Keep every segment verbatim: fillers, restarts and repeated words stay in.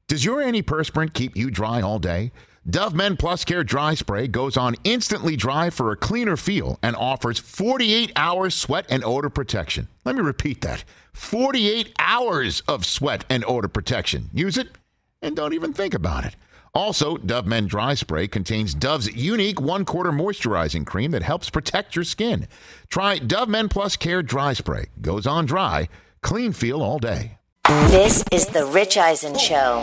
Does your antiperspirant keep you dry all day? Dove Men Plus Care Dry Spray goes on instantly dry for a cleaner feel and offers forty-eight hours sweat and odor protection. Let me repeat that. forty-eight hours of sweat and odor protection. Use it and don't even think about it. Also, Dove Men Dry Spray contains Dove's unique one-quarter moisturizing cream that helps protect your skin. Try Dove Men Plus Care Dry Spray. Goes on dry. Clean feel all day. This is the Rich Eisen Show.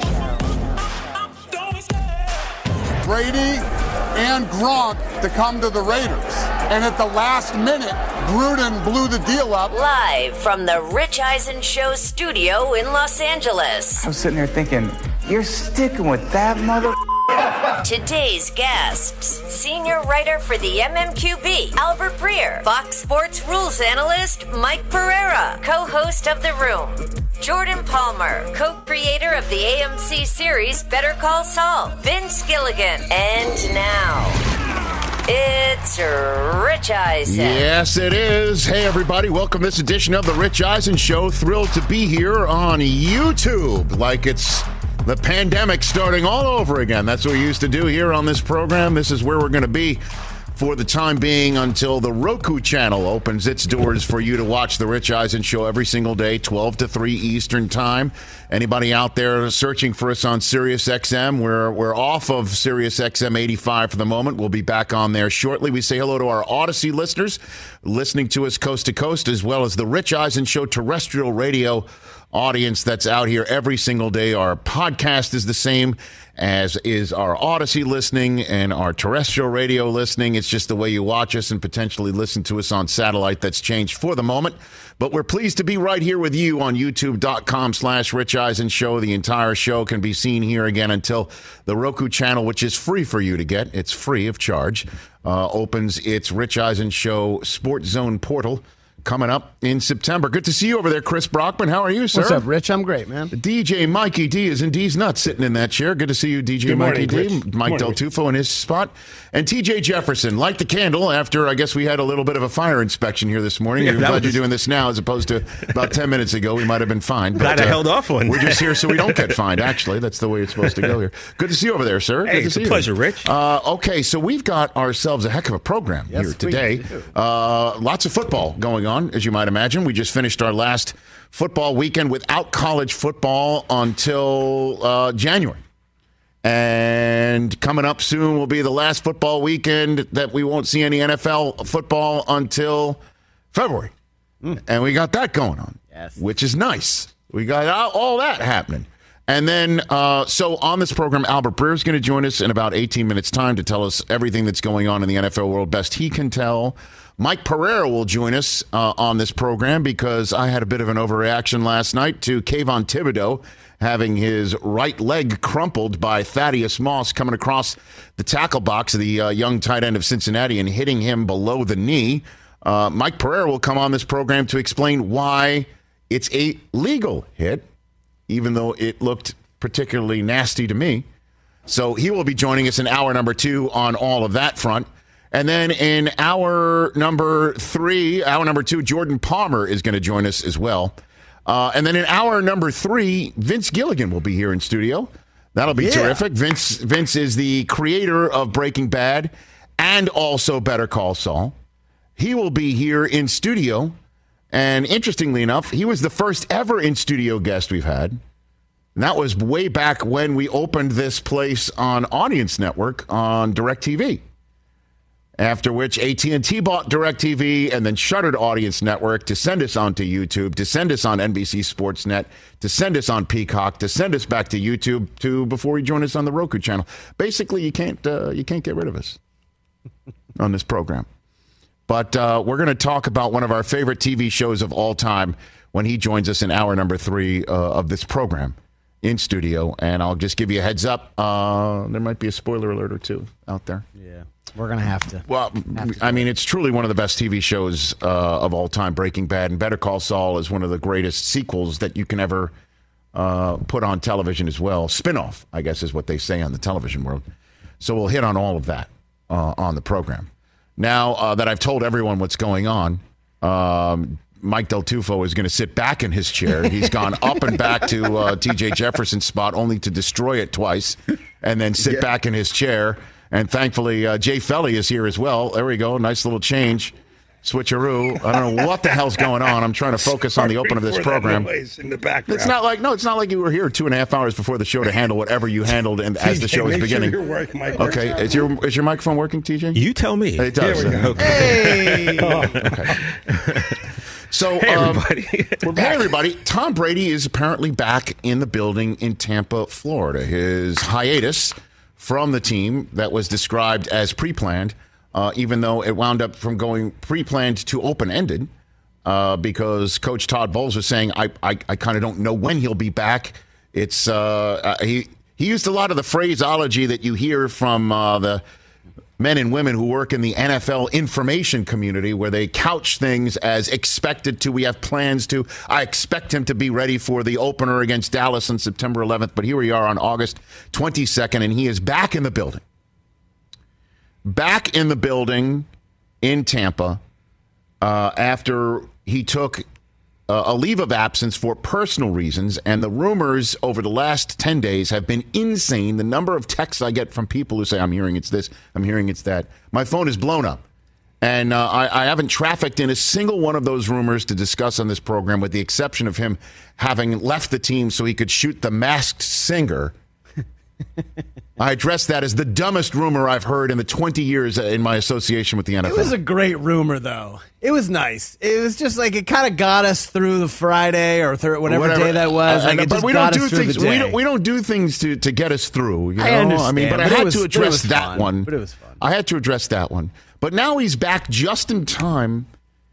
Brady and Gronk to come to the Raiders. And at the last minute, Gruden blew the deal up. Live from the Rich Eisen Show studio in Los Angeles. I'm sitting there thinking, you're sticking with that mother... Today's guests, senior writer for the M M Q B, Albert Breer, Fox Sports rules analyst, Mike Pereira, co-host of The Room, Jordan Palmer, co-creator of the A M C series Better Call Saul, Vince Gilligan, and now, it's Rich Eisen. Yes, it is. Hey, everybody. Welcome to this edition of the Rich Eisen Show. Thrilled to be here on YouTube like it's the pandemic starting all over again. That's what we used to do here on this program. This is where we're going to be for the time being until the Roku channel opens its doors for you to watch the Rich Eisen Show every single day, twelve to three Eastern time. Anybody out there searching for us on Sirius X M, we're, we're off of Sirius X M eighty-five for the moment. We'll be back on there shortly. We say hello to our Odyssey listeners listening to us coast to coast, as well as the Rich Eisen Show terrestrial radio audience that's out here every single day. Our podcast is the same, as is our Odyssey listening and our terrestrial radio listening. It's just the way you watch us and potentially listen to us on satellite that's changed for the moment. But we're pleased to be right here with you on youtube.com slash Rich Eisen Show. The entire show can be seen here again until the Roku channel, which is free for you to get. It's free of charge. Uh, opens its Rich Eisen Show Sports Zone portal coming up in September. Good to see you over there, Chris Brockman. How are you, sir? What's up, Rich? I'm great, man. D J Mikey D is in D's nuts sitting in that chair. Good to see you, D J Good Mikey morning, D. Rich. Mike Good Del morning, Tufo in his spot. And T J Jefferson, light the candle after, I guess, we had a little bit of a fire inspection here this morning. Yeah, I'm glad was... you're doing this now as opposed to about ten minutes ago. We might have been fined. Glad but, I uh, held off one. We're just here so we don't get fined, actually. That's the way it's supposed to go here. Good to see you over there, sir. Hey, Good to it's see a you. pleasure, Rich. Uh, okay, so we've got ourselves a heck of a program Yes, here we today. do. Uh, lots of football going on, as you might imagine. We just finished our last football weekend without college football until uh, January. And coming up soon will be the last football weekend that we won't see any N F L football until February. Mm. And we got that going on, yes. Which is nice. We got all that happening. And then, uh, so on this program, Albert Breer is going to join us in about eighteen minutes' time to tell us everything that's going on in the N F L world best he can tell. Mike Pereira will join us uh, on this program because I had a bit of an overreaction last night to Kayvon Thibodeau having his right leg crumpled by Thaddeus Moss coming across the tackle box of the uh, young tight end of Cincinnati and hitting him below the knee. Uh, Mike Pereira will come on this program to explain why it's a legal hit, even though it looked particularly nasty to me. So he will be joining us in hour number two on all of that front. And then in hour number three, hour number two, Jordan Palmer is going to join us as well. Uh, and then in hour number three, Vince Gilligan will be here in studio. That'll be yeah. terrific. Vince Vince is the creator of Breaking Bad and also Better Call Saul. He will be here in studio. And interestingly enough, he was the first ever in-studio guest we've had. And that was way back when we opened this place on Audience Network on DirecTV. After which A T and T bought DirecTV and then shuttered Audience Network to send us onto YouTube, to send us on N B C Sports Net, to send us on Peacock, to send us back to YouTube, to before you join us on the Roku channel. Basically, you can't uh, you can't get rid of us on this program. But uh, we're going to talk about one of our favorite T V shows of all time when he joins us in hour number three uh, of this program in studio. And I'll just give you a heads up. Uh, there might be a spoiler alert or two out there. Yeah. We're going to have to. Well, have to I mean, it's truly one of the best T V shows uh, of all time, Breaking Bad. And Better Call Saul is one of the greatest sequels that you can ever uh, put on television as well. Spinoff, I guess, is what they say on the television world. So we'll hit on all of that uh, on the program. Now uh, that I've told everyone what's going on, um, Mike Del Tufo is going to sit back in his chair. He's gone up and back to uh, T J Jefferson's spot only to destroy it twice and then sit yeah. back in his chair. And thankfully, uh, Jay Felly is here as well. There we go. Nice little change. Switcheroo. I don't know what the hell's going on. I'm trying to focus Sorry on the open of this program. In the background. It's not like no, it's not like you were here two and a half hours before the show to handle whatever you handled and as the show is beginning. Sure your work, Mike, okay, is your is your microphone working, T J? You tell me. It does. Here we go. Okay. Hey. oh, okay. So, hey um, everybody. We're back. Hey everybody. Tom Brady is apparently back in the building in Tampa, Florida. His hiatus from the team that was described as pre-planned. Uh, even though it wound up from going pre-planned to open-ended uh, because Coach Todd Bowles was saying, I I, I kind of don't know when he'll be back. It's uh, uh, he he used a lot of the phraseology that you hear from uh, the men and women who work in the N F L information community where they couch things as expected to. We have plans to. I expect him to be ready for the opener against Dallas on September eleventh. But here we are on August twenty-second, and he is back in the building. Back in the building in Tampa uh, after he took uh, a leave of absence for personal reasons. And the rumors over the last ten days have been insane. The number of texts I get from people who say, I'm hearing it's this, I'm hearing it's that. My phone is blown up. And uh, I, I haven't trafficked in a single one of those rumors to discuss on this program, with the exception of him having left the team so he could shoot The Masked Singer. I addressed that as the dumbest rumor I've heard in the twenty years in my association with the N F L. It was a great rumor, though. It was nice. It was just like it kind of got us through the Friday or th- whatever, whatever day that was. Uh, like it but just we got don't us do through things. the day. We don't. We don't do things to, to get us through. You know? I understand. I mean, but, but I had was, to address that fun, one. But it was fun. I had to address that one. But now he's back just in time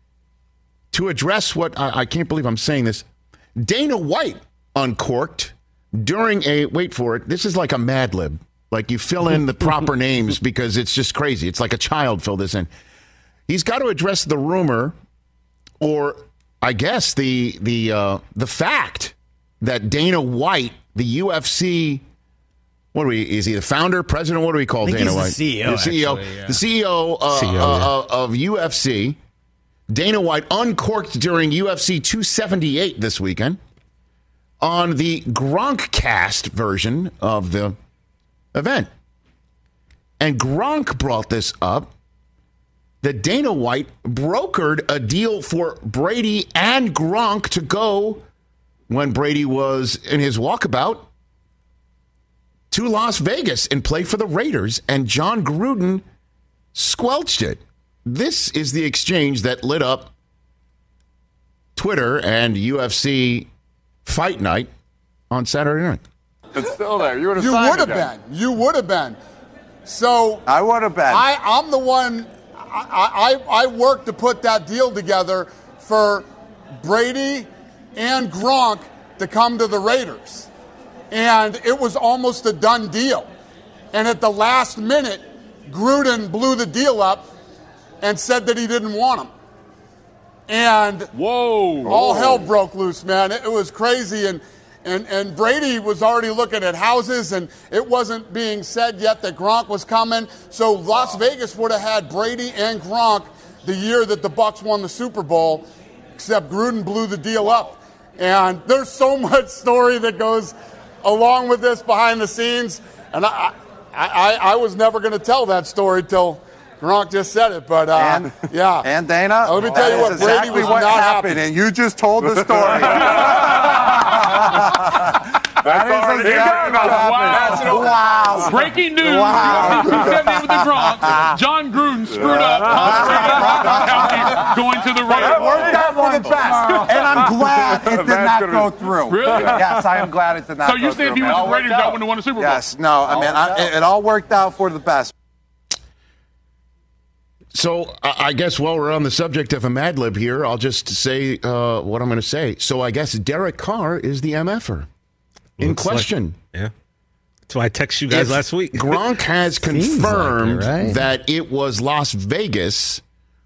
to address what I, I can't believe I'm saying this. Dana White uncorked during a wait for it. This is like a Mad Lib. Like you fill in the proper names because it's just crazy. It's like a child filled this in. He's got to address the rumor, or I guess the the uh, the fact that Dana White, the U F C, what do we? Is he the founder, president? What do we call I think Dana he's White? The C E O. The C E O. Actually, yeah. The C E O, uh, C E O uh, yeah. uh, of U F C. Dana White uncorked during U F C two seventy-eight this weekend on the Gronkcast version of the event. And Gronk brought this up, that Dana White brokered a deal for Brady and Gronk to go when Brady was in his walkabout to Las Vegas and play for the Raiders, and John Gruden squelched it. This is the exchange that lit up Twitter and U F C Fight Night on Saturday night. It's still there. You would have. You would have been. You would have been. So I would have been. I, I'm the one. I, I I worked to put that deal together for Brady and Gronk to come to the Raiders, and it was almost a done deal. And at the last minute, Gruden blew the deal up and said that he didn't want him. And whoa, all hell broke loose, man. It, it was crazy, and. And and Brady was already looking at houses, and it wasn't being said yet that Gronk was coming. So Las Vegas would have had Brady and Gronk the year that the Bucs won the Super Bowl, except Gruden blew the deal up. And there's so much story that goes along with this behind the scenes, and I I, I, I was never going to tell that story till Gronk just said it, but uh, and, yeah. And Dana, let me tell you what, Brady exactly was what not happened, happy. and you just told the story. That is exactly what happened. Wow. Breaking news. Wow. U F C two seventy with the Gronk. John Gruden screwed up. Tom Brady going to the Raiders. It worked out for the best, and I'm glad it did not go through. Really? Yes, I am glad it did not so go through. So you said if he was the Raiders, that wouldn't have won the Super Bowl? Yes. No, I mean, I, it, it all worked out for the best. So I guess while we're on the subject of a Mad Lib here, I'll just say uh, what I'm going to say. So I guess Derek Carr is the M F-er in Looks question. Like, yeah. That's why I texted you guys if last week. Gronk has confirmed like it, right? that it was Las Vegas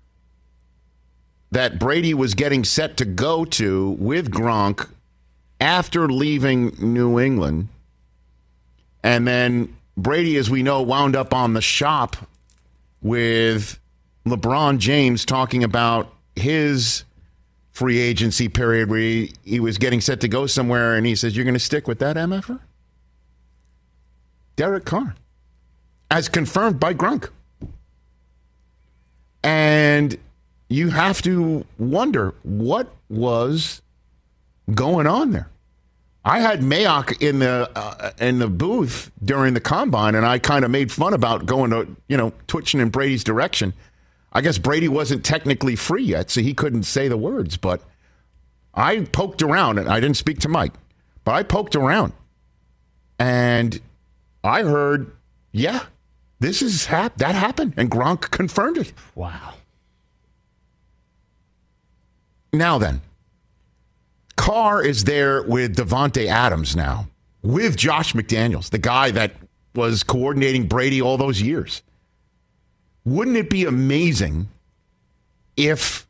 that Brady was getting set to go to with Gronk after leaving New England. And then Brady, as we know, wound up on the shop with LeBron James talking about his free agency period where he, he was getting set to go somewhere, and he says, you're going to stick with that M F R? Derek Carr, as confirmed by Grunk. And you have to wonder what was going on there. I had Mayock in the uh, in the booth during the combine, and I kind of made fun about going to, you know, twitching in Brady's direction. I guess Brady wasn't technically free yet, so he couldn't say the words. But I poked around, and I didn't speak to Mike, but I poked around, and I heard, yeah, this is hap- that happened, and Gronk confirmed it. Wow. Now then, Carr is there with Davante Adams now, with Josh McDaniels, the guy that was coordinating Brady all those years. Wouldn't it be amazing if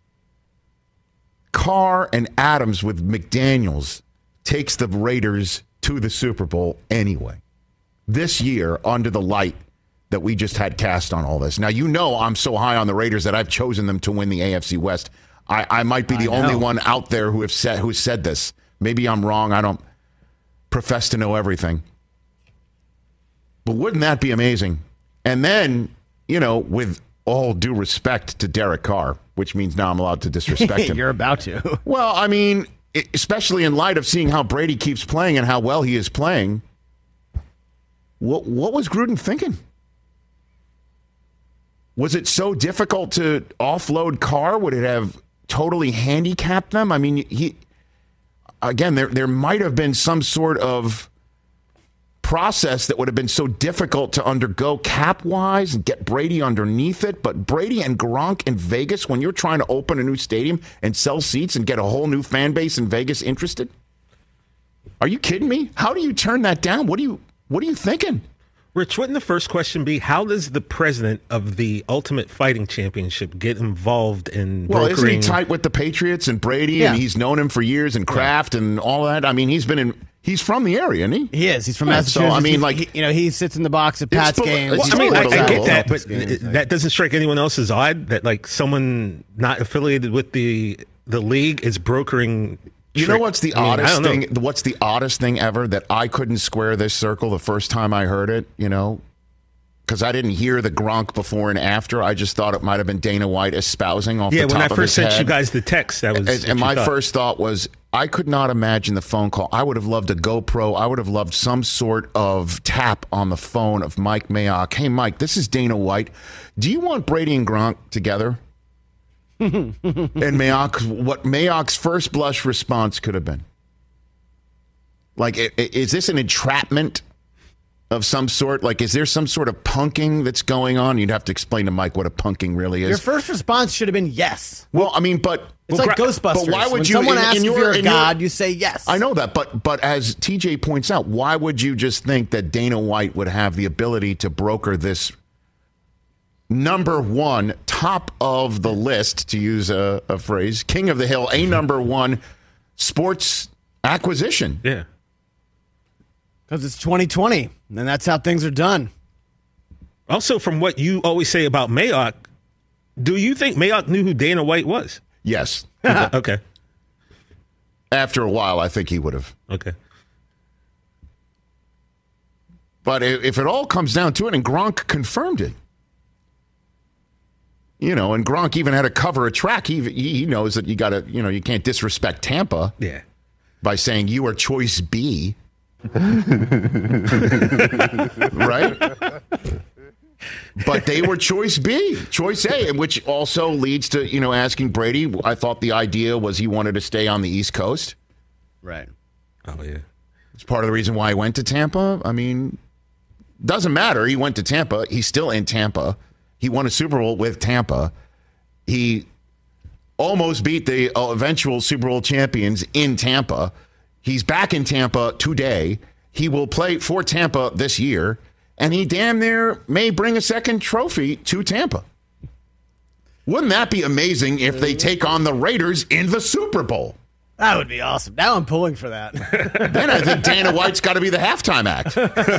Carr and Adams with McDaniels takes the Raiders to the Super Bowl anyway, this year under the light that we just had cast on all this? Now, you know I'm so high on the Raiders that I've chosen them to win the A F C West. I, I might be the only one out there who have said who said this. Maybe I'm wrong. I don't profess to know everything. But wouldn't that be amazing? And then, you know, with all due respect to Derek Carr, which means now I'm allowed to disrespect him. You're about to. Well, I mean, especially in light of seeing how Brady keeps playing and how well he is playing, what, what was Gruden thinking? Was it so difficult to offload Carr? Would it have totally handicapped them? I mean, he again, there there might have been some sort of process that would have been so difficult to undergo cap-wise and get Brady underneath it. But Brady and Gronk in Vegas, when you're trying to open a new stadium and sell seats and get a whole new fan base in Vegas interested? Are you kidding me? How do you turn that down? What do you what are you thinking? Rich, wouldn't the first question be, how does the president of the Ultimate Fighting Championship get involved in Well, brokering? isn't he tight with the Patriots and Brady, Yeah. and he's known him for years, and Kraft yeah. and all that? I mean, he's been in. He's from the area, isn't he? He is. He's from Yeah, Massachusetts. So, I mean, He's- like, he, you know, he sits in the box at Pat's It's- games. well, I mean, I, I get that, but Games, like- that doesn't strike anyone else as odd that, like, someone not affiliated with the the league is brokering. You know what's the I mean, I oddest don't know. thing? What's the oddest thing ever that I couldn't square this circle the first time I heard it? You know, because I didn't hear the Gronk before and after. I just thought it might have been Dana White espousing off Yeah, the top when I of his first sent head. you guys the text, that was. And, what and you my thought. first thought was, I could not imagine the phone call. I would have loved a GoPro. I would have loved some sort of tap on the phone of Mike Mayock. Hey, Mike, this is Dana White. Do you want Brady and Gronk together? And Mayock, what Mayock's first blush response could have been. Like, i- i- is this an entrapment of some sort? Like, is there some sort of punking that's going on? You'd have to explain to Mike what a punking really is. Your first response should have been yes. Well, I mean, but It's well, like gra- Ghostbusters. But why would when you? someone in- asks in if your- you're a in your- god, you say yes. I know that, but but as T J points out, why would you just think that Dana White would have the ability to broker this number one, top of the list, to use a, a phrase, king of the hill, a number one sports acquisition? Yeah. Because it's twenty twenty, and that's how things are done. Also, from what you always say about Mayock, do you think Mayock knew who Dana White was? Yes. Okay. After a while, I think he would have. Okay. But i- if it all comes down to it, and Gronk confirmed it, you know, and Gronk even had to cover a track. He he knows that you got to, you know, you can't disrespect Tampa Yeah. by saying you are choice B. Right? But they were choice B, choice A, and which also leads to, you know, asking Brady. I thought the idea was he wanted to stay on the East Coast. Right. Oh, yeah. It's part of the reason why he went to Tampa. I mean, doesn't matter. He went to Tampa. He's still in Tampa. He won a Super Bowl with Tampa. He almost beat the uh, eventual Super Bowl champions in Tampa. He's back in Tampa today. He will play for Tampa this year, and he damn near may bring a second trophy to Tampa. Wouldn't that be amazing if they take on the Raiders in the Super Bowl? That would be awesome. Now I'm pulling for that. Then I think Dana White's got to be the halftime act.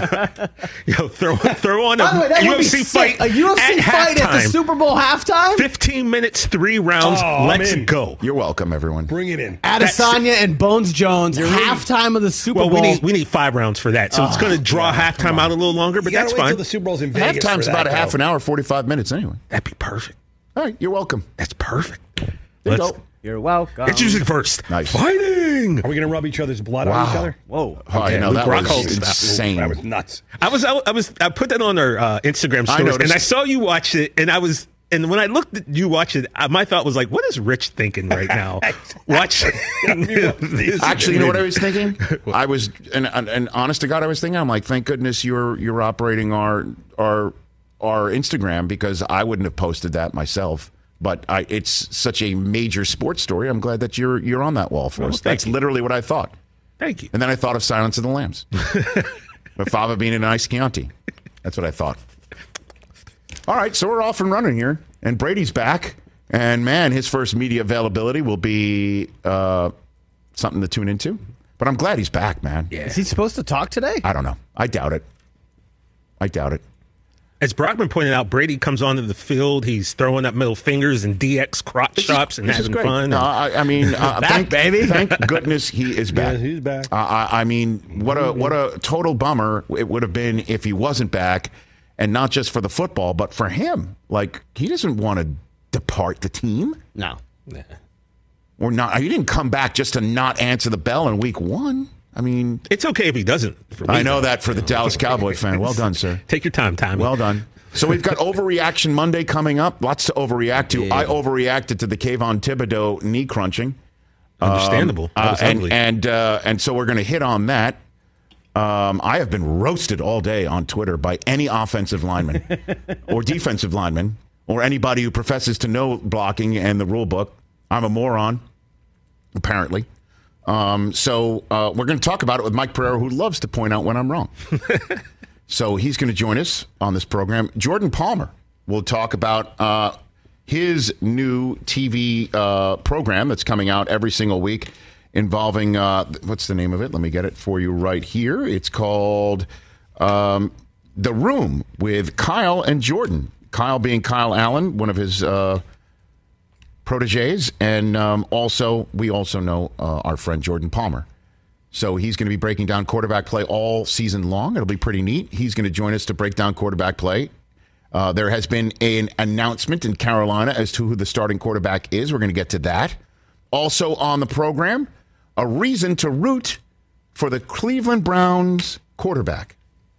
Yo, throw throw on a By the way, that U would F be C sick. fight. A U F C at fight at the halftime. Super Bowl halftime? Fifteen minutes, three rounds. Oh, Let's I'm in. go. You're welcome, everyone. Bring it in. Adesanya and Bones Jones, halftime of the Super Well, Bowl. we need we need five rounds for that, so it's going to draw halftime out a little longer, but You gotta that's wait fine. till the Super Bowl's in Vegas. Halftime's for about that, a half though. an hour, forty-five minutes anyway. That'd be perfect. All right, you're welcome. That's perfect. There you Let's go. You're welcome. get music first. Nice. Fighting. Are we going to rub each other's blood Wow. on each other? Whoa. Oh, Okay, you know, Luke that Rockhold was stuff. insane. That was nuts. I was I, I was I put that on our uh, Instagram I stories, noticed. and I saw you watch it, and I was. And when I looked at you watch it, I- my thought was like, "What is Rich thinking right now?" Watching. Actually, you know what I was thinking? I was, and, and, and honest to God, I was thinking, I'm like, thank goodness you're you're operating our our our Instagram, because I wouldn't have posted that myself. But I, it's such a major sports story. I'm glad that you're you're on that wall for Well, us. thank That's you. literally what I thought. Thank you. And then I thought of Silence of the Lambs. With Fava Bean and Ice Chianti. That's what I thought. All right, so we're off and running here. And Brady's back. And, man, his first media availability will be uh, something to tune into. But I'm glad he's back, man. Yeah. Is he supposed to talk today? I don't know. I doubt it. I doubt it. As Brockman pointed out, Brady comes onto the field. He's throwing up middle fingers and D X crotch chops and This is having great. fun. No, I, I mean, uh, Back, thank, baby. thank goodness he is back. Yeah, he's back. Uh, I, I mean, what a what a total bummer it would have been if he wasn't back, and not just for the football, but for him. Like, he doesn't want to depart the team, No. or not. He didn't come back just to not answer the bell in week one. I mean, It's okay if he doesn't. For me, I know though. that for the Dallas Cowboy fan. Well done, sir. Take your time, Tommy. Well done. So we've got Overreaction Monday coming up. Lots to overreact to. I overreacted to the Kayvon Thibodeau knee crunching. Understandable. That Uh, was and ugly. and uh, and so we're going to hit on that. Um, I have been roasted all day on Twitter by any offensive lineman or defensive lineman or anybody who professes to know blocking and the rule book. I'm a moron, apparently. Um, so uh, we're going to talk about it with Mike Pereira, who loves to point out when I'm wrong. So he's going to join us on this program. Jordan Palmer will talk about uh, his new T V uh, program that's coming out every single week involving, uh, what's the name of it? Let me get it for you right here. It's called um, The Room with Kyle and Jordan. Kyle being Kyle Allen, one of his uh, proteges, and um, also we also know uh, our friend Jordan Palmer. So he's going to be breaking down quarterback play all season long. It'll be pretty neat. He's going to join us to break down quarterback play. Uh, there has been an announcement in Carolina as to who the starting quarterback is. We're going to get to that. Also on the program, a reason to root for the Cleveland Browns quarterback.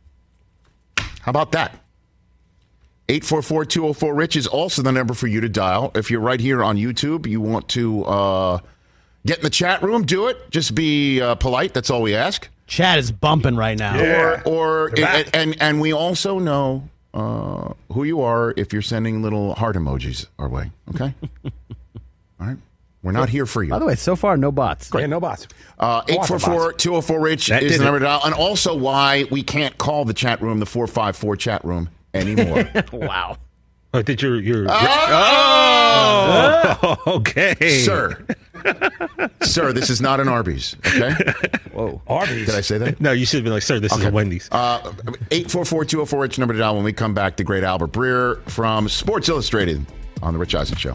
How about that? eight four four, two oh four, RICH is also the number for you to dial. If you're right here on YouTube, you want to uh, get in the chat room, do it. Just be uh, polite. That's all we ask. Chat is bumping right now. Yeah. Or, or They're back. and, and and we also know uh, who you are if you're sending little heart emojis our way. Okay. All right. We're not here for you. By the way, so far, no bots. Yeah, no bots. Uh, eight four four, two oh four, RICH That is did the number it. to dial. And also why we can't call the chat room the four five four chat room anymore. Wow. Oh, did your your? Ah! Oh, okay, Sir. Sir, this is not an Arby's, okay? Whoa. Arby's. Did I say that? No, you should have been like, sir, this is a Wendy's. Uh, eight four four, two oh four, RICH number to dial. When we come back, the great Albert Breer from Sports Illustrated on The Rich Eisen Show.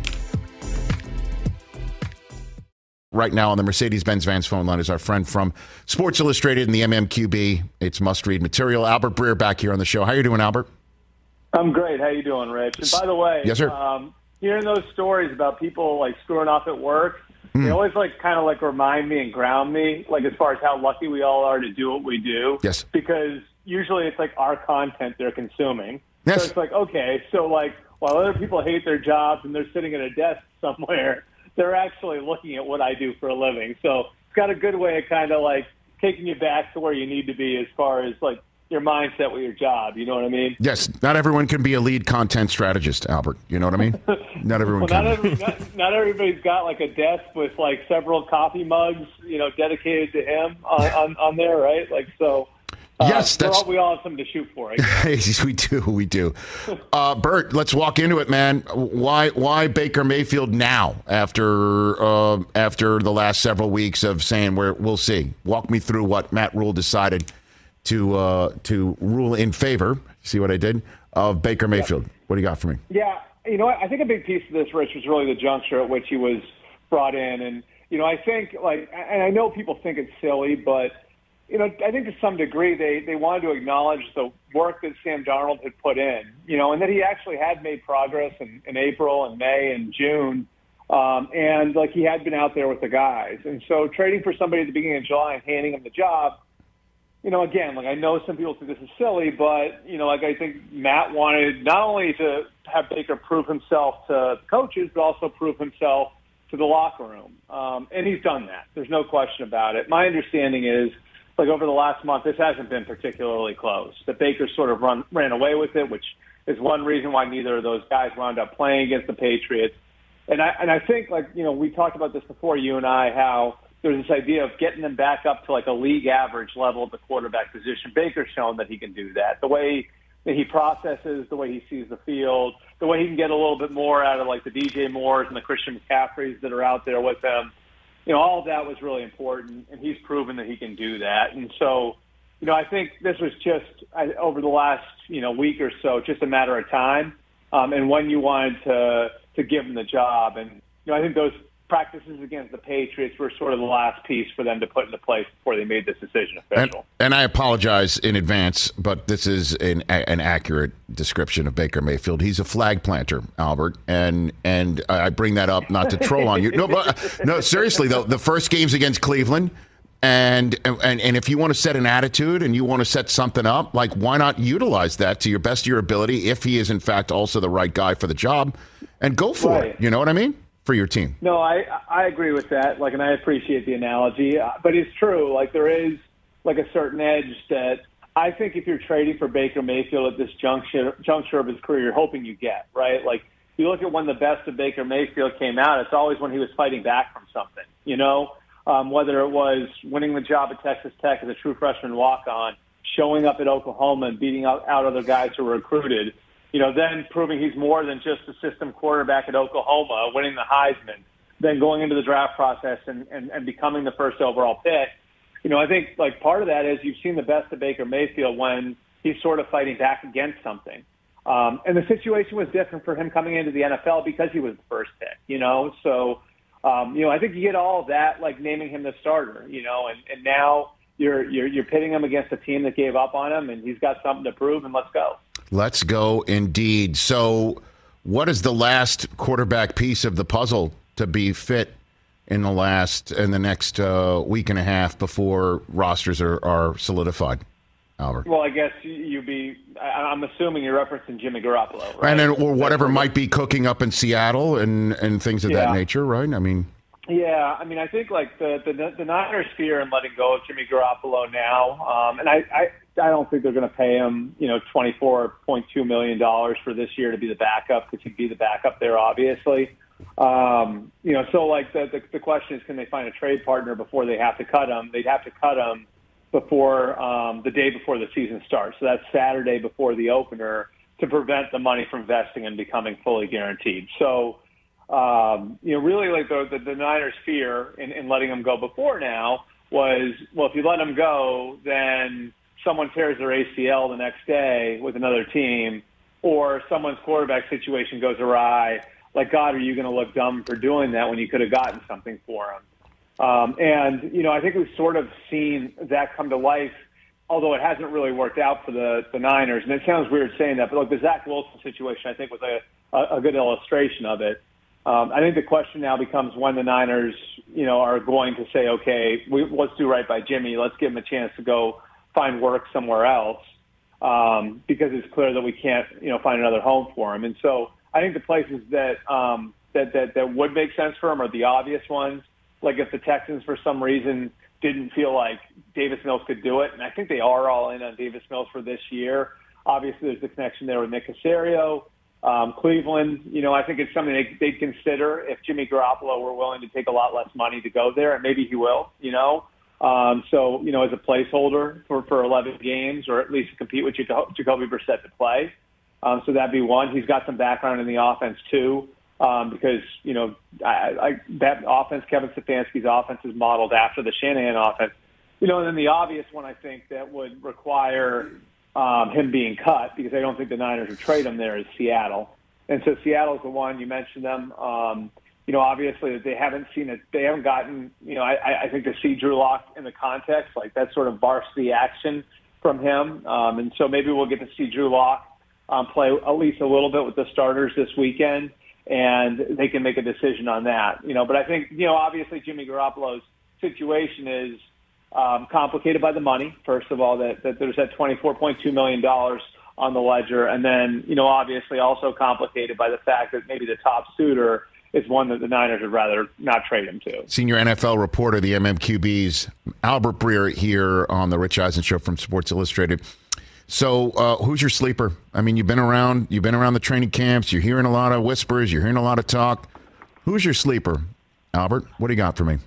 Right now on the Mercedes-Benz Vans phone line is our friend from Sports Illustrated and the M M Q B. It's must-read material. Albert Breer back here on the show. How you doing, Albert? I'm great. How you doing, Rich? And by the way, Yes, sir. Um, hearing those stories about people like screwing off at work, Hmm. they always like kind of like remind me and ground me, like as far as how lucky we all are to do what we do. Yes. Because usually it's like our content they're consuming. Yes. So it's like, okay, so like while other people hate their jobs and they're sitting at a desk somewhere, they're actually looking at what I do for a living. So it's got a good way of kind of like taking you back to where you need to be as far as like your mindset with your job. You know what I mean? Yes, not everyone can be a lead content strategist, Albert. You know what I mean? Not everyone Well, can. not, every, not, not everybody's got like a desk with like several coffee mugs, you know, dedicated to him on, on, on there, right? Like, so Uh, yes, that's all, we all have something to shoot for. I guess. we do, we do. Uh, Bert, let's walk into it, man. Why, why Baker Mayfield now? After, uh, after the last several weeks of saying we're, we'll see. Walk me through what Matt Rule decided to uh, to rule in favor. See what I did of Baker Mayfield. Yeah. What do you got for me? Yeah, you know, I think a big piece of this, Rich, was really the juncture at which he was brought in, and you know, I think like, and I know people think it's silly, but you know, I think to some degree they, they wanted to acknowledge the work that Sam Darnold had put in, you know, and that he actually had made progress in, in April and May and June. Um, and like he had been out there with the guys. And so trading for somebody at the beginning of July and handing him the job, you know, again, like I know some people think this is silly, but, you know, like I think Matt wanted not only to have Baker prove himself to the coaches, but also prove himself to the locker room. Um, and he's done that. There's no question about it. My understanding is, like over the last month, this hasn't been particularly close. The Baker sort of run, ran away with it, which is one reason why neither of those guys wound up playing against the Patriots. And I and I think, like, you know, we talked about this before, you and I, how there's this idea of getting them back up to like a league average level at the quarterback position. Baker's shown that he can do that. The way that he processes, the way he sees the field, the way he can get a little bit more out of like the D J Moores and the Christian McCaffreys that are out there with him. You know, all of that was really important, and he's proven that he can do that. And so, you know, I think this was just I, over the last, you know, week or so, just a matter of time, um, and when you wanted to to give him the job. And, you know, I think those practices against the Patriots were sort of the last piece for them to put into place before they made this decision official. And, and I apologize in advance, but this is an, an accurate description of Baker Mayfield. He's a flag planter, Albert, and and I bring that up not to troll on you. No, but no, seriously though, the first game's against Cleveland, and and and if you want to set an attitude and you want to set something up, like why not utilize that to your best of your ability if he is in fact also the right guy for the job, and go for right. it. You know what I mean? For your team. No, I I agree with that. Like, and I appreciate the analogy, uh, but it's true. Like, there is like a certain edge that I think if you're trading for Baker Mayfield at this juncture juncture of his career, you're hoping you get, right? Like, you look at when the best of Baker Mayfield came out, it's always when he was fighting back from something. You know, um, whether it was winning the job at Texas Tech as a true freshman walk-on, showing up at Oklahoma and beating out, out other guys who were recruited. You know, then proving he's more than just a system quarterback at Oklahoma, winning the Heisman, then going into the draft process and, and, and becoming the first overall pick. You know, I think, like, part of that is you've seen the best of Baker Mayfield when he's sort of fighting back against something. Um, and the situation was different for him coming into the N F L because he was the first pick, you know. So, um, you know, I think you get all of that, like naming him the starter, you know, and, and now you're, you're, you're pitting him against a team that gave up on him, and he's got something to prove, and let's go. Let's go indeed. So what is the last quarterback piece of the puzzle to be fit in the last in the next uh, week and a half before rosters are, are solidified, Albert? Well, I guess you'd be I'm assuming you're referencing Jimmy Garoppolo, right? And then, or whatever might be cooking up in Seattle and, and things of yeah. that nature, right? I mean Yeah, I mean, I think like the the, the Niners fear in letting go of Jimmy Garoppolo now, um, and I, I I don't think they're going to pay him, you know, twenty-four point two million dollars for this year to be the backup, because he'd be the backup there, obviously. Um, you know, so like the, the the question is, can they find a trade partner before they have to cut him? They'd have to cut him before um, the day before the season starts. So that's Saturday before the opener, to prevent the money from vesting and becoming fully guaranteed. So. Um, you know, really, like the, the, the Niners' fear in, in letting him go before now was, well, if you let him go, then someone tears their A C L the next day with another team, or someone's quarterback situation goes awry. Like, God, are you going to look dumb for doing that when you could have gotten something for him? Um, and, you know, I think we've sort of seen that come to life, although it hasn't really worked out for the, the Niners. And it sounds weird saying that, but look, the Zach Wilson situation, I think, was a, a, a good illustration of it. Um, I think the question now becomes when the Niners, you know, are going to say, okay, we, let's do right by Jimmy. Let's give him a chance to go find work somewhere else, um, because it's clear that we can't, you know, find another home for him. And so I think the places that, um, that, that, that would make sense for him are the obvious ones. Like if the Texans, for some reason, didn't feel like Davis Mills could do it, and I think they are all in on Davis Mills for this year. Obviously, there's the connection there with Nick Caserio. Um, Cleveland, you know, I think it's something they, they'd consider if Jimmy Garoppolo were willing to take a lot less money to go there, and maybe he will, you know. Um, so, you know, as a placeholder for, for eleven games, or at least to compete with Jaco- Jacoby Brissett to play. Um, so that'd be one. He's got some background in the offense, too, um, because, you know, I, I, that offense, Kevin Stefanski's offense, is modeled after the Shanahan offense. You know, and then the obvious one, I think, that would require um, him being cut, because I don't think the Niners would trade him there, is Seattle. And so Seattle's the one. You mentioned them. Um, you know, obviously they haven't seen it. They haven't gotten, you know, I, I think to see Drew Lock in the context, like that sort of varsity action from him. Um, and so maybe we'll get to see Drew Lock um, play at least a little bit with the starters this weekend, and they can make a decision on that. You know, but I think, you know, obviously Jimmy Garoppolo's situation is um, complicated by the money. First of all, that, that there's that twenty-four point two million dollars on the ledger. And then, you know, obviously also complicated by the fact that maybe the top suitor is one that the Niners would rather not trade him to. Senior N F L reporter, the M M Q B's Albert Breer here on the Rich Eisen Show from Sports Illustrated. So uh, who's your sleeper? I mean, you've been around, you've been around the training camps. You're hearing a lot of whispers. You're hearing a lot of talk. Who's your sleeper, Albert? What do you got for me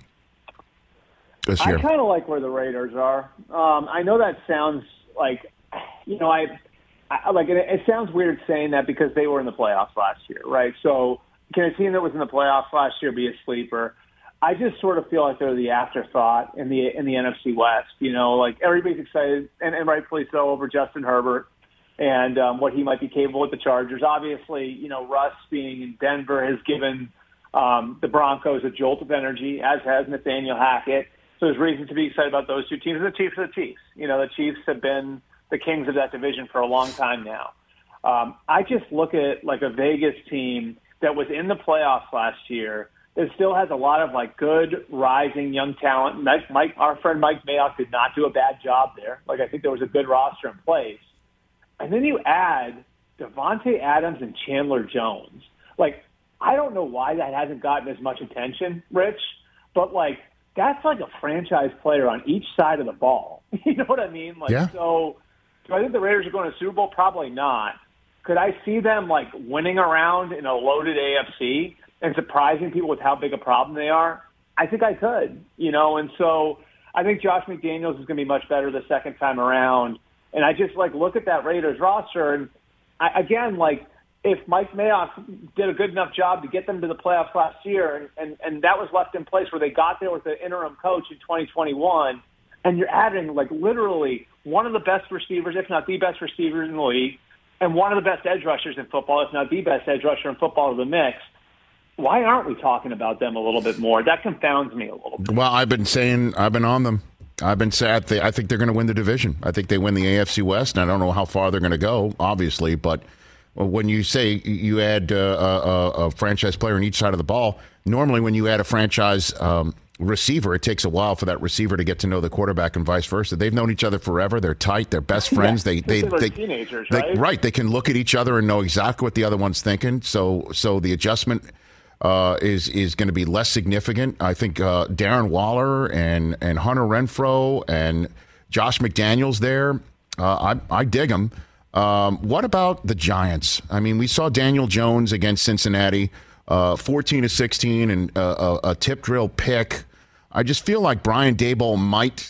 this year? I kind of like where the Raiders are. Um, I know that sounds like, you know, I, I like it, it sounds weird saying that because they were in the playoffs last year, right? So can a team that was in the playoffs last year be a sleeper? I just sort of feel like they're the afterthought in the in the N F C West. You know, like everybody's excited, and, and rightfully so, over Justin Herbert and um, what he might be capable with the Chargers. Obviously, you know, Russ being in Denver has given um, the Broncos a jolt of energy, as has Nathaniel Hackett. So there's reason to be excited about those two teams. And the Chiefs are the Chiefs. You know, the Chiefs have been the kings of that division for a long time now. Um, I just look at like a Vegas team that was in the playoffs last year. It still has a lot of like good rising young talent. Mike, Mike, our friend Mike Mayock did not do a bad job there. Like I think there was a good roster in place. And then you add Devontae Adams and Chandler Jones. Like I don't know why that hasn't gotten as much attention, Rich, but like that's like a franchise player on each side of the ball. You know what I mean? Like yeah. so. Do I think the Raiders are going to Super Bowl? Probably not. Could I see them like winning around in a loaded A F C and surprising people with how big a problem they are? I think I could, you know, and so I think Josh McDaniels is going to be much better the second time around. And I just like look at that Raiders roster, and I, again, like if Mike Mayock did a good enough job to get them to the playoffs last year, and, and, and that was left in place where they got there with the interim coach in twenty twenty-one, and you're adding like literally one of the best receivers, if not the best receivers in the league, and one of the best edge rushers in football, if not the best edge rusher in football, to the mix. Why aren't we talking about them a little bit more? That confounds me a little bit. Well, I've been saying, I've been on them. I've been sad. I think they're going to win the division. I think they win the A F C West, and I don't know how far they're going to go, obviously, but when you say you add uh, a, a franchise player on each side of the ball, normally when you add a franchise um, receiver, it takes a while for that receiver to get to know the quarterback and vice versa. They've known each other forever. They're tight. They're best friends. Yeah, they, they, they, teenagers, they, right? Right. They can look at each other and know exactly what the other one's thinking. So, so the adjustment uh, is is going to be less significant. I think uh, Darren Waller and and Hunter Renfrow and Josh McDaniels there. Uh, I I dig them. Um, what about the Giants? I mean, we saw Daniel Jones against Cincinnati, uh, fourteen to sixteen, and uh, a, a tip drill pick. I just feel like Brian Daboll might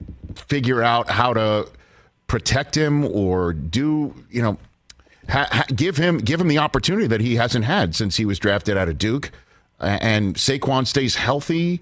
figure out how to protect him or do, you know, ha- ha- give him give him the opportunity that he hasn't had since he was drafted out of Duke. And Saquon stays healthy.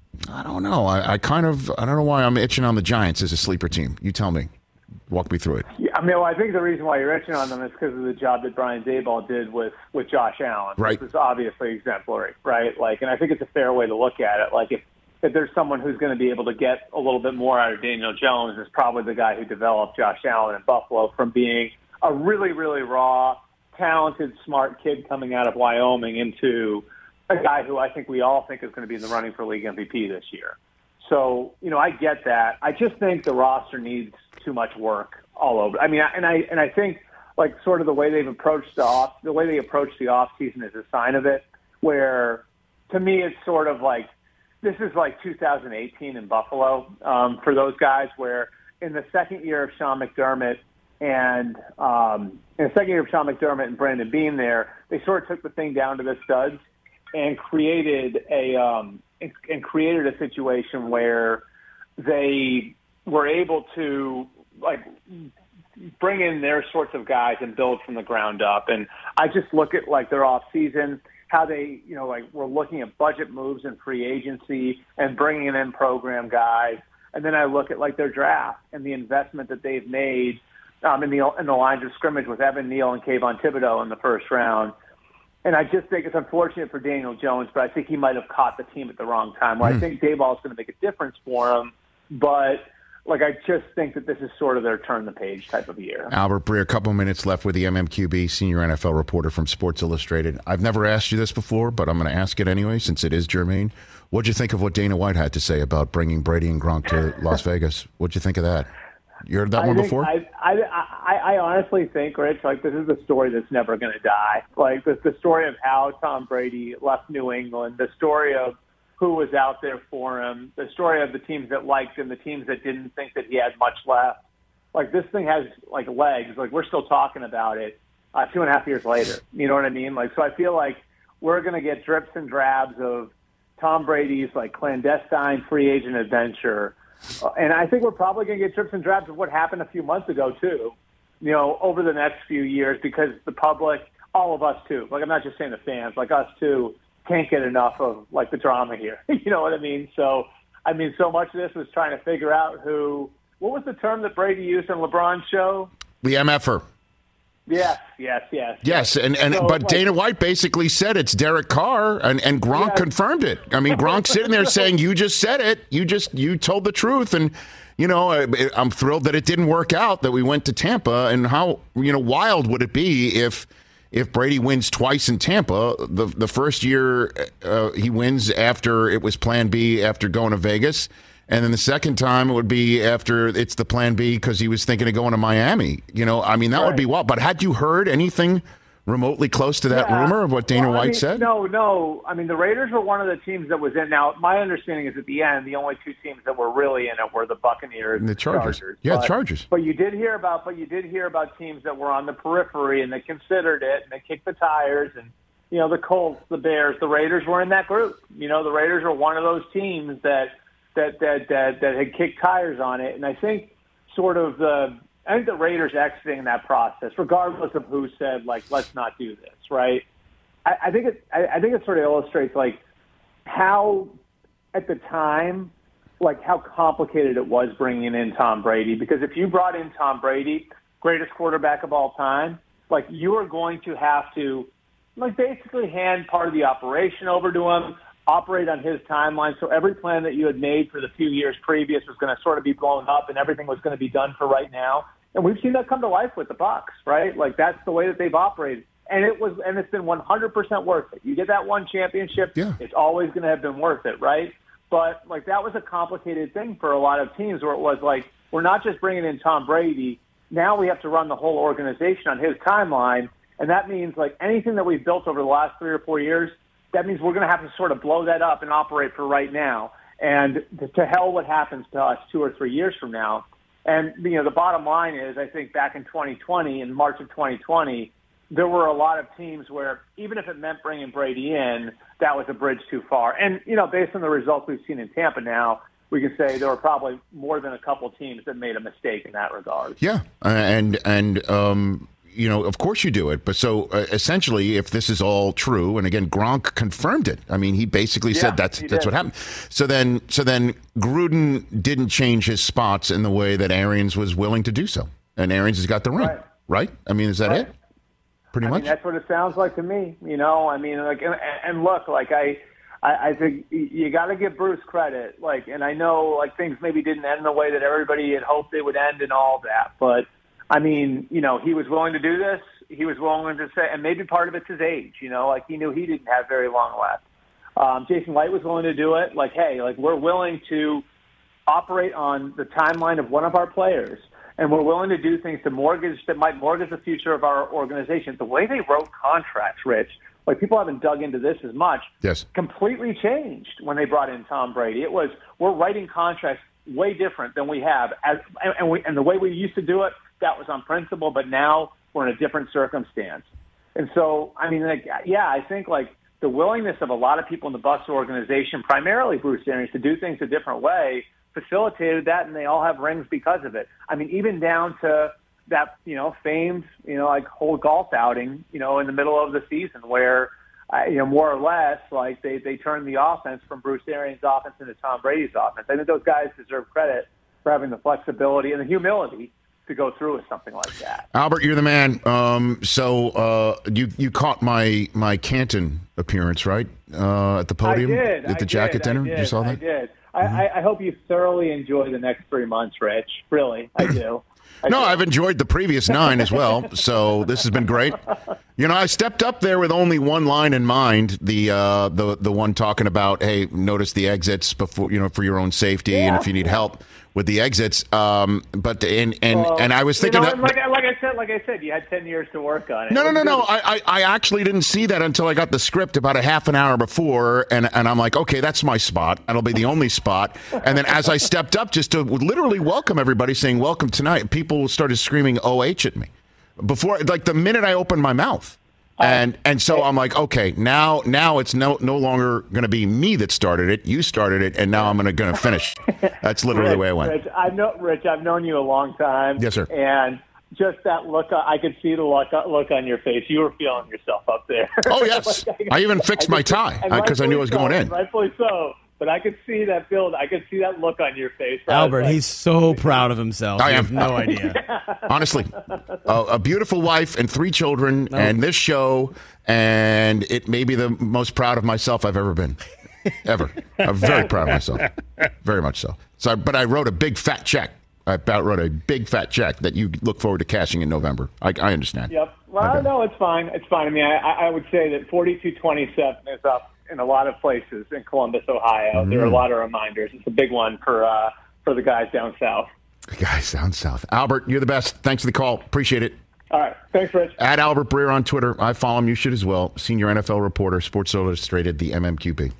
I don't know. I, I kind of I don't know why I'm itching on the Giants as a sleeper team. You tell me. Walk me through it. Yeah, I mean, well, I think the reason why you're itching on them is because of the job that Brian Daboll did with, with Josh Allen. Right. This is obviously exemplary, right? Like, and I think it's a fair way to look at it. Like, if, if there's someone who's going to be able to get a little bit more out of Daniel Jones, it's probably the guy who developed Josh Allen in Buffalo from being a really, really raw, talented, smart kid coming out of Wyoming into a guy who I think we all think is going to be in the running for league M V P this year. So, you know, I get that. I just think the roster needs too much work all over. I mean, and I and I think like sort of the way they've approached the off, the way they approach the off season is a sign of it. Where, to me, it's sort of like this is like two thousand eighteen in Buffalo um, for those guys. Where in the second year of Sean McDermott and um, in the second year of Sean McDermott and Brandon Beane, there they sort of took the thing down to the studs and created a um, and created a situation where they were able to like bring in their sorts of guys and build from the ground up. And I just look at like their off season, how they, you know, like we're looking at budget moves and free agency and bringing in program guys. And then I look at like their draft and the investment that they've made um, in the in the lines of scrimmage with Evan Neal and Kayvon Thibodeau in the first round. And I just think it's unfortunate for Daniel Jones, but I think he might have caught the team at the wrong time. Where mm. I think Daboll is going to make a difference for him, but like I just think that this is sort of their turn the page type of year. Albert Breer, a couple minutes left with the M M Q B, senior N F L reporter from Sports Illustrated. I've never asked you this before, but I'm going to ask it anyway since it is germane. What'd you think of what Dana White had to say about bringing Brady and Gronk to Las Vegas? What'd you think of that? You heard that I one think, before? I, I, I, I honestly think, Rich, like this is a story that's never going to die. Like the, the story of how Tom Brady left New England, the story of who was out there for him, the story of the teams that liked him, the teams that didn't think that he had much left. Like this thing has like legs. Like we're still talking about it uh, two and a half years later. You know what I mean? Like so, I feel like we're going to get drips and drabs of Tom Brady's like clandestine free agent adventure. Uh, and I think we're probably going to get drips and drabs of what happened a few months ago, too, you know, over the next few years because the public, all of us, too, like I'm not just saying the fans, like us, too, can't get enough of, like, the drama here. You know what I mean? So, I mean, so much of this was trying to figure out who – what was the term that Brady used on LeBron's show? The M F-er. Yes, yes, yes. Yes, and, and so, but like, Dana White basically said it's Derek Carr, and, and Gronk yeah. confirmed it. I mean, Gronk's sitting there saying, you just said it. You just you told the truth. And, you know, I, I'm thrilled that it didn't work out, that we went to Tampa. And how, you know, wild would it be if if Brady wins twice in Tampa? The, the first year uh, he wins after it was plan B after going to Vegas. And then the second time it would be after it's the plan B because he was thinking of going to Miami. You know, I mean, that right. would be wild. But had you heard anything remotely close to that yeah. rumor of what Dana well, White I mean, said? No, no. I mean, the Raiders were one of the teams that was in. Now, my understanding is at the end, the only two teams that were really in it were the Buccaneers and the Chargers. Chargers. Yeah, but, Chargers. But you did hear about, but you did hear about teams that were on the periphery and they considered it and they kicked the tires. And you know, the Colts, the Bears, the Raiders were in that group. You know, the Raiders were one of those teams that. That, that that that had kicked tires on it, and I think sort of the I think the Raiders exiting that process, regardless of who said like let's not do this, right? I, I think it I, I think it sort of illustrates like how at the time like how complicated it was bringing in Tom Brady, because if you brought in Tom Brady, greatest quarterback of all time, like you are going to have to like basically hand part of the operation over to him. Operate on his timeline, so every plan that you had made for the few years previous was going to sort of be blown up, and everything was going to be done for right now. And we've seen that come to life with the Bucs, right? Like that's the way that they've operated, and it was, and it's been one hundred percent worth it. You get that one championship, yeah. It's always going to have been worth it, right? But like that was a complicated thing for a lot of teams, where it was like we're not just bringing in Tom Brady. Now we have to run the whole organization on his timeline, and that means like anything that we've built over the last three or four years. That means we're going to have to sort of blow that up and operate for right now. And to hell what happens to us two or three years from now. And, you know, the bottom line is I think back in twenty twenty, in March of twenty twenty, there were a lot of teams where even if it meant bringing Brady in, that was a bridge too far. And, you know, based on the results we've seen in Tampa now, we can say there were probably more than a couple teams that made a mistake in that regard. Yeah. And, and, um, you know, of course you do it. But so uh, essentially, if this is all true, and again, Gronk confirmed it. I mean, he basically yeah, said that's that's did. what happened. So then, so then Gruden didn't change his spots in the way that Arians was willing to do so, and Arians has got the ring, right? right? I mean, is that right. it? Pretty I much. Mean, that's what it sounds like to me. You know, I mean, like, and, and look, like I. I, I think you got to give Bruce credit. Like, and I know like things maybe didn't end the way that everybody had hoped they would end and all that, but. I mean, you know, he was willing to do this. He was willing to say, and maybe part of it's his age, you know, like he knew he didn't have very long left. Um, Jason Light was willing to do it. Like, hey, like we're willing to operate on the timeline of one of our players, and we're willing to do things to mortgage that might mortgage the future of our organization. The way they wrote contracts, Rich, like people haven't dug into this as much. Yes, completely changed when they brought in Tom Brady. It was we're writing contracts way different than we have, as and, and we and the way we used to do it. That was on principle, but now we're in a different circumstance. And so, I mean, like, yeah, I think like the willingness of a lot of people in the Bucs organization, primarily Bruce Arians, to do things a different way facilitated that, and they all have rings because of it. I mean, even down to that, you know, famed, you know, like whole golf outing, you know, in the middle of the season where, uh, you know, more or less, like they, they turned the offense from Bruce Arians' offense into Tom Brady's offense. I think those guys deserve credit for having the flexibility and the humility to go through with something like that. Albert, you're the man. Um, so uh, you you caught my my Canton appearance, right? Uh, at the podium I did, at the I jacket did, dinner. I did, you saw that? I did. I, I, I hope you thoroughly enjoy the next three months, Rich. Really, I do. I no, do. I've enjoyed the previous nine as well. So this has been great. You know, I stepped up there with only one line in mind. The uh, the the one talking about, hey, notice the exits before, you know, for your own safety, yeah. and if you need help with the exits. Um, but and and, well, and I was thinking you know, that. Like, like I said, like I said, you had ten years to work on it. No, no, no, no. Good. I, I, I actually didn't see that until I got the script about a half an hour before, and, and I'm like, okay, that's my spot. That'll be the only spot. And then as I stepped up just to literally welcome everybody, saying welcome tonight, people started screaming O H at me before, like the minute I opened my mouth. And and so I'm like, okay, now now it's no no longer going to be me that started it. You started it, and now I'm going to finish. That's literally Rich, the way I went. Rich, I know, Rich, I've known you a long time. Yes, sir. And just that look, I could see the look, look on your face. You were feeling yourself up there. Oh, yes. like, I even fixed I my could- tie and because I knew I was rightfully going so, in. Rightfully so. But I could see that build. I could see that look on your face. I was Albert, like, he's so proud of himself. I You am. have no idea. Honestly, a, a beautiful wife and three children, and this show, and it may be the most proud of myself I've ever been, ever. I'm very proud of myself, very much so. So, but I wrote a big fat check. I about wrote a big fat check that you look forward to cashing in November. I, I understand. Yep. Well, Okay. no, it's fine. It's fine. I mean, I, I would say that forty-two twenty-seven is up in a lot of places in Columbus, Ohio. Mm. There are a lot of reminders. It's a big one for uh, for the guys down south. Guys down south. Albert, you're the best. Thanks for the call. Appreciate it. All right. Thanks, Rich. At Albert Breer on Twitter. I follow him. You should as well. Senior N F L reporter, Sports Illustrated, the M M Q B.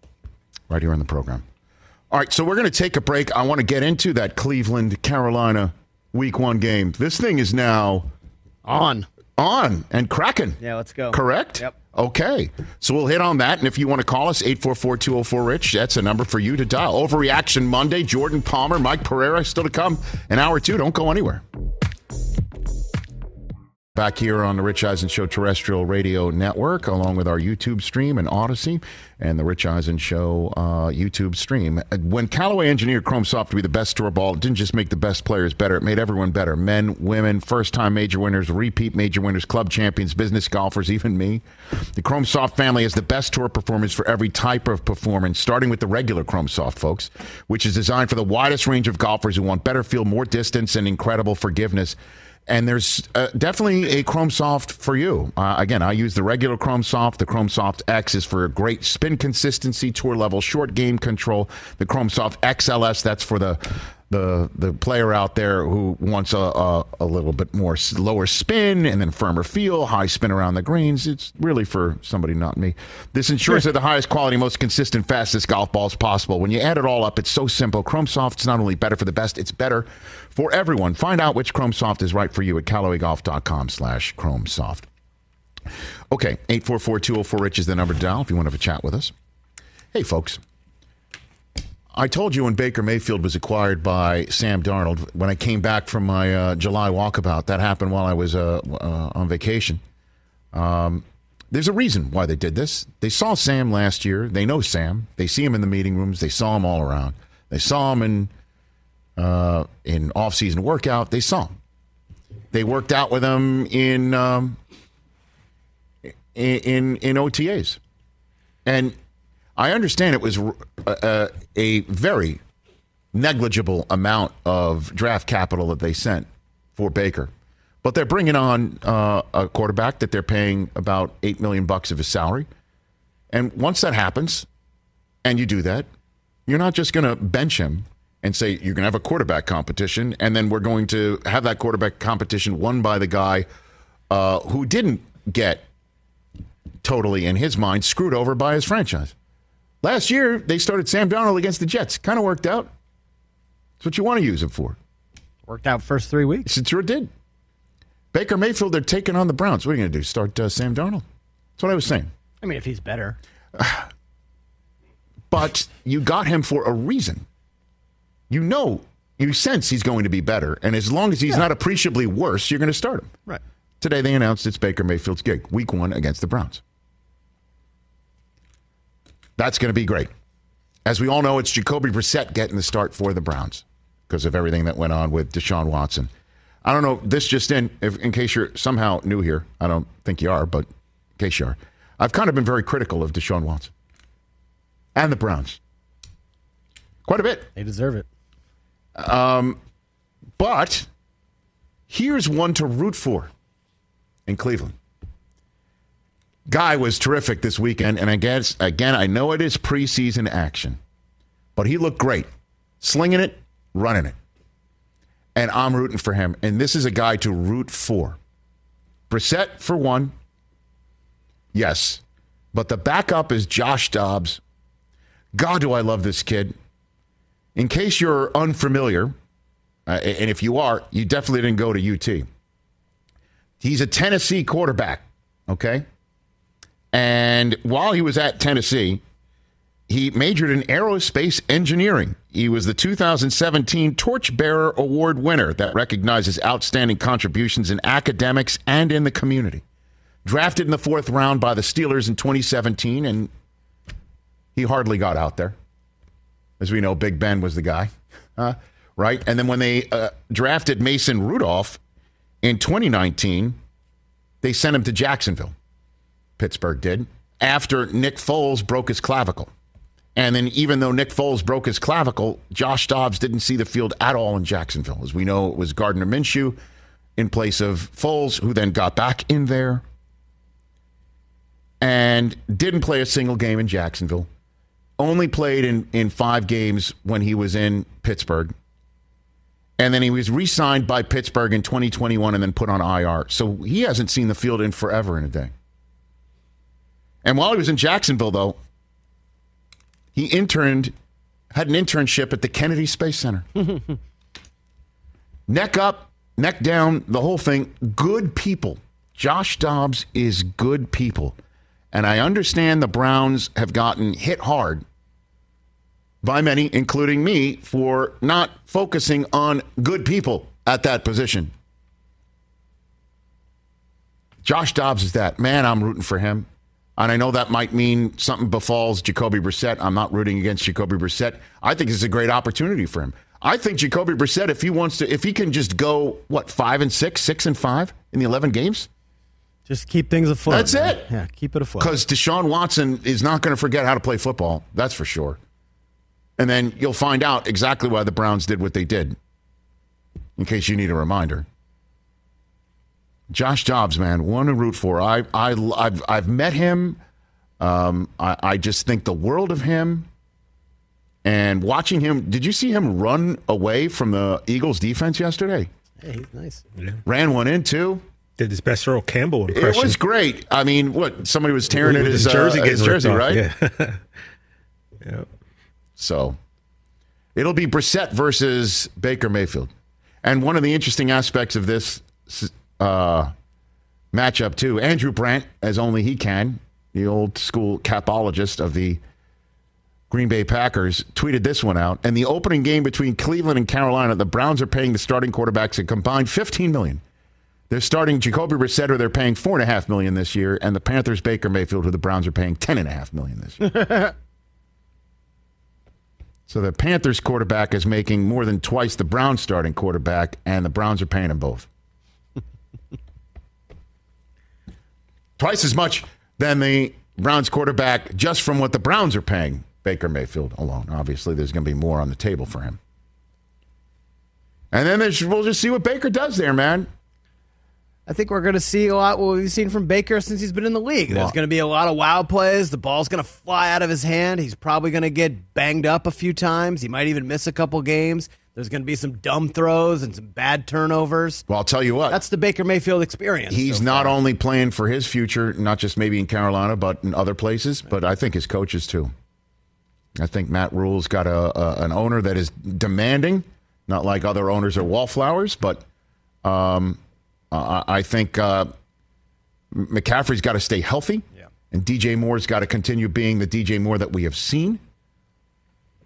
Right here on the program. All right, so we're going to take a break. I want to get into that Cleveland-Carolina week one game. This thing is now On. on and cracking. Yeah, let's go. Correct? Yep. Okay. So we'll hit on that. And if you want to call us, eight four four, two oh four, RICH, that's a number for you to dial. Overreaction Monday, Jordan Palmer, Mike Pereira, still to come. An hour or two. Don't go anywhere. Back here on the Rich Eisen Show terrestrial radio network, along with our YouTube stream and Odyssey and the Rich Eisen Show uh, YouTube stream. When Callaway engineered Chrome Soft to be the best store ball, it didn't just make the best players better, it made everyone better. Men, women, first-time major winners, repeat major winners, club champions, business golfers, even me. The Chrome Soft family has the best tour performance for every type of performance, starting with the regular Chrome Soft, folks, which is designed for the widest range of golfers who want better feel, more distance, and incredible forgiveness. And there's uh, definitely a Chrome Soft for you. Uh, again, I use the regular Chrome Soft. The Chrome Soft X is for great spin consistency, tour level, short game control. The Chrome Soft X L S, that's for the the the player out there who wants a, a, a little bit more s- lower spin and then firmer feel, high spin around the greens. It's really for somebody, not me. This ensures they're the highest quality, most consistent, fastest golf balls possible. When you add it all up, it's so simple. Chrome Soft's not only better for the best, it's better for everyone. Find out which Chrome Soft is right for you at Callaway Golf dot com slash Chrome Soft. Okay, eight four four, two oh four, RICH is the number to dial if you want to have a chat with us. Hey, folks. I told you when Baker Mayfield was acquired by Sam Darnold, when I came back from my uh, July walkabout, that happened while I was uh, uh, on vacation. Um, there's a reason why they did this. They saw Sam last year. They know Sam. They see him in the meeting rooms. They saw him all around. They saw him in uh, in off-season workout. They saw him. They worked out with him in um, in, in in O T As, and I understand it was a, a very negligible amount of draft capital that they sent for Baker, but they're bringing on uh, a quarterback that they're paying about eight million bucks of his salary, and once that happens, and you do that, you're not just going to bench him and say you're going to have a quarterback competition, and then we're going to have that quarterback competition won by the guy uh, who didn't get totally, in his mind, screwed over by his franchise. Last year, they started Sam Darnold against the Jets. Kind of worked out. That's what you want to use him for. Worked out first three weeks. It sure did. Baker Mayfield, they're taking on the Browns. What are you going to do? Start uh, Sam Darnold? That's what I was saying. I mean, if he's better. But you got him for a reason. you know, you sense he's going to be better. And as long as he's yeah. not appreciably worse, you're going to start him. Right. Today they announced it's Baker Mayfield's gig, week one against the Browns. That's going to be great. As we all know, it's Jacoby Brissett getting the start for the Browns because of everything that went on with Deshaun Watson. I don't know, this just in, if, in case you're somehow new here. I don't think you are, but in case you are. I've kind of been very critical of Deshaun Watson and the Browns. Quite a bit. They deserve it. Um, but here's one to root for in Cleveland. Guy was terrific this weekend, and I guess, again, I know it is preseason action, but he looked great. Slinging it, running it. And I'm rooting for him. And this is a guy to root for. Brissett, for one. Yes. But the backup is Josh Dobbs. God, do I love this kid. In case you're unfamiliar, uh, and if you are, you definitely didn't go to U T. He's a Tennessee quarterback, okay? And while he was at Tennessee, he majored in aerospace engineering. He was the two thousand seventeen Torchbearer Award winner that recognizes outstanding contributions in academics and in the community. Drafted in the fourth round by the Steelers in twenty seventeen, and he hardly got out there. As we know, Big Ben was the guy, uh, right? And then when they uh, drafted Mason Rudolph in twenty nineteen, they sent him to Jacksonville. Pittsburgh did, after Nick Foles broke his clavicle. And then even though Nick Foles broke his clavicle, Josh Dobbs didn't see the field at all in Jacksonville. As we know, it was Gardner Minshew in place of Foles, who then got back in there and didn't play a single game in Jacksonville. Only played in, in five games when he was in Pittsburgh. And then he was re-signed by Pittsburgh in twenty twenty-one and then put on I R. So he hasn't seen the field in forever and a day. And while he was in Jacksonville, though, he interned, had an internship at the Kennedy Space Center. Neck up, neck down, the whole thing. Good people. Josh Dobbs is good people. And I understand the Browns have gotten hit hard by many, including me, for not focusing on good people at that position. Josh Dobbs is that. Man, I'm rooting for him. And I know that might mean something befalls Jacoby Brissett. I'm not rooting against Jacoby Brissett. I think it's a great opportunity for him. I think Jacoby Brissett, if he wants to, if he can just go, what, five and six, six and five in the eleven games? Just keep things afloat. That's man. it. Yeah, keep it afloat. Because Deshaun Watson is not going to forget how to play football. That's for sure. And then you'll find out exactly why the Browns did what they did, in case you need a reminder. Josh Dobbs, man, one to root for. I, I, I've, I've met him. Um, I, I just think the world of him. And watching him, did you see him run away from the Eagles defense yesterday? Hey, he's nice. Yeah. Ran one in, too. Did his best Earl Campbell impression. It was great. I mean, what, somebody was tearing at his, his jersey, uh, his jersey right? Yeah. Yep. So it'll be Brissett versus Baker Mayfield. And one of the interesting aspects of this uh, matchup, too, Andrew Brandt, as only he can, the old school capologist of the Green Bay Packers, tweeted this one out. In the opening game between Cleveland and Carolina, the Browns are paying the starting quarterbacks a combined fifteen million dollars. They're starting Jacoby Brissett, who they're paying four point five million dollars this year, and the Panthers' Baker Mayfield, who the Browns are paying ten point five million dollars this year. So the Panthers quarterback is making more than twice the Browns starting quarterback, and the Browns are paying them both. Twice as much than the Browns quarterback just from what the Browns are paying Baker Mayfield alone. Obviously, there's going to be more on the table for him. And then there's, we'll just see what Baker does there, man. I think we're going to see a lot what we've seen from Baker since he's been in the league. There's going to be a lot of wow plays. The ball's going to fly out of his hand. He's probably going to get banged up a few times. He might even miss a couple games. There's going to be some dumb throws and some bad turnovers. Well, I'll tell you what. That's the Baker Mayfield experience. He's so not only playing for his future, not just maybe in Carolina, but in other places, but I think his coaches too. I think Matt Rule's got a, a an owner that is demanding, not like other owners are wallflowers, but um, uh, I think uh, McCaffrey's got to stay healthy, yeah. and D J Moore's got to continue being the D J Moore that we have seen.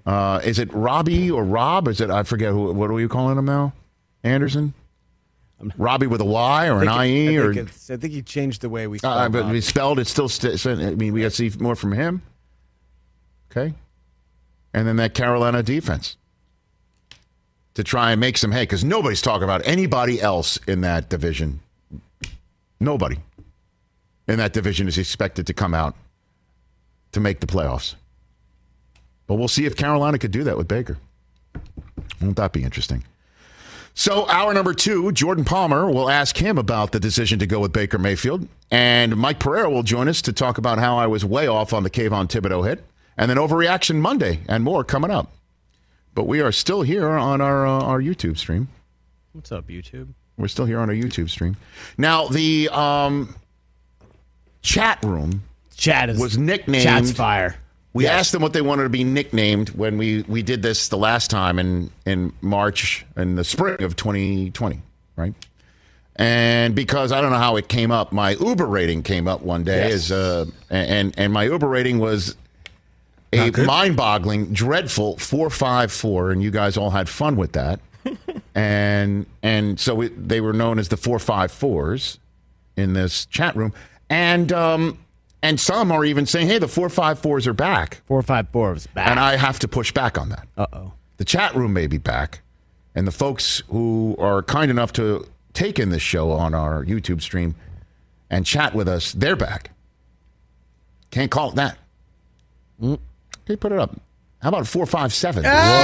Uh, is it Robbie or Rob? Is it, I forget, who. What are you calling him now? Anderson? Robbie with a Y or an I E? I or think, I think he changed the way we spelled uh, But Robbie. we spelled it still. St- I mean, we got to see more from him. Okay. And then that Carolina defense to try and make some hay, because nobody's talking about anybody else in that division. Nobody in that division is expected to come out to make the playoffs. But we'll see if Carolina could do that with Baker. Won't that be interesting? So hour number two, Jordan Palmer will ask him about the decision to go with Baker Mayfield. And Mike Pereira will join us to talk about how I was way off on the Kayvon Thibodeau hit. And then Overreaction Monday and more coming up. But we are still here on our uh, our YouTube stream. What's up, YouTube? We're still here on our YouTube stream. Now, the um, chat room Chat is, was nicknamed. Chat's fire. We Yes. asked them what they wanted to be nicknamed when we, we did this the last time in, in March, in the spring of twenty twenty, right? And because I don't know how it came up, my Uber rating came up one day, Yes. as uh, and and my Uber rating was a mind-boggling, dreadful four five four, and you guys all had fun with that. and and so it, they were known as the four five fours in this chat room, and um, and some are even saying, "Hey, the four five fours are back." Four five four is back. And I have to push back on that. Uh oh. The chat room may be back, and the folks who are kind enough to take in this show on our YouTube stream and chat with us, they're back. Can't call it that. Mm. Okay, put it up. How about four five seven?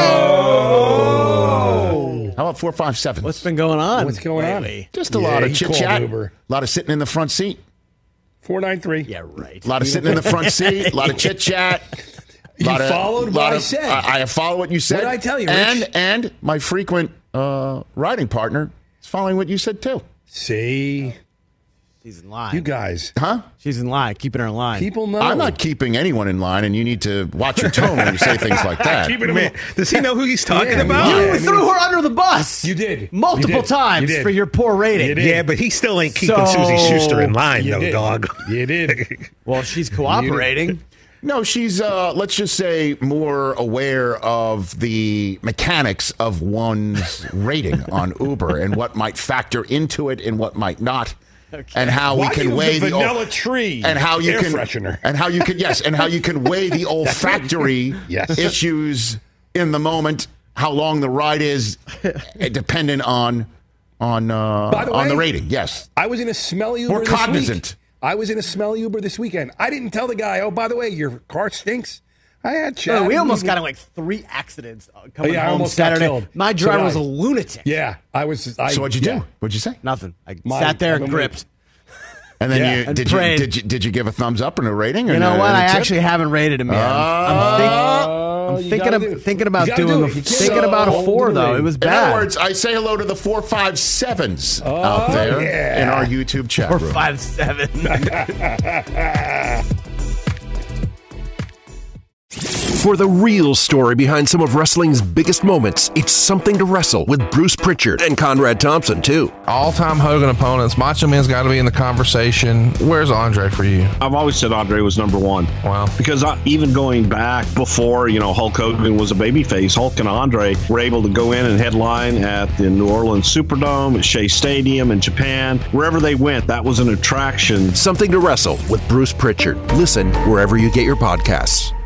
Oh! How about four five seven? What's been going on? What's going on? lately? Just a Yeah, lot of he chit called chat, a Uber. lot of sitting in the front seat, four nine three. Yeah, right. a lot of sitting in the front seat, a lot of chit chat. You lot of- followed what lot I of- said. I, I follow what you said. What did I tell you, Rich? And and my frequent uh, riding partner is following what you said too. See, She's in line. you guys, Huh? She's in line. Keeping her in line. people know. I'm not keeping anyone in line, and you need to watch your tone when you say things like that. Keeping him Man, does he know who he's talking Yeah, about? yeah. You I mean, threw her under the bus. You did. multiple You did. times You did. for your poor rating. You did. Yeah, but he still ain't keeping So- Susie Schuster in line, You though, did. dog. You did. Well, she's cooperating. No, she's, uh, let's just say, more aware of the mechanics of one's rating on Uber and what might factor into it and what might not. And how Why we can use weigh the the vanilla tree and how you air can freshener. and how you can yes and how you can weigh the olfactory Yes. issues in the moment, how long the ride is, dependent on on uh, By the on the way, rating. Yes, I was in a smelly Uber We're this cognizant. week. I was in a smelly Uber this weekend. I didn't tell the guy, oh, by the way, your car stinks. I had chat. So we almost got in like three accidents uh, coming Oh, yeah, I home almost got Saturday. killed. My So driver did was I. a lunatic. Yeah, I was. I, So what'd you yeah. do? What'd you say? Nothing. I My- sat there I'm and a- gripped. And then Yeah, you and did you, prayed. did you did you give a thumbs up and a rating? You and know a- what? and a I tip? actually haven't rated him yet. I'm, Oh, think, Oh, I'm you thinking gotta of do- thinking you about gotta doing do a, it. You can't thinking go about a hold four the though. rating. It was In bad. other words, I say hello to the four five sevens out there yeah. in our YouTube chat Four room. five seven. For the real story behind some of wrestling's biggest moments, it's Something to Wrestle with Bruce Pritchard and Conrad Thompson, too. All-time Hogan opponents. Macho Man's got to be in the conversation. Where's Andre for you? I've always said Andre was number one. Wow. Because I, even going back before, you know, Hulk Hogan was a babyface, Hulk and Andre were able to go in and headline at the New Orleans Superdome, at Shea Stadium in Japan. Wherever they went, that was an attraction. Something to Wrestle with Bruce Pritchard. Listen wherever you get your podcasts.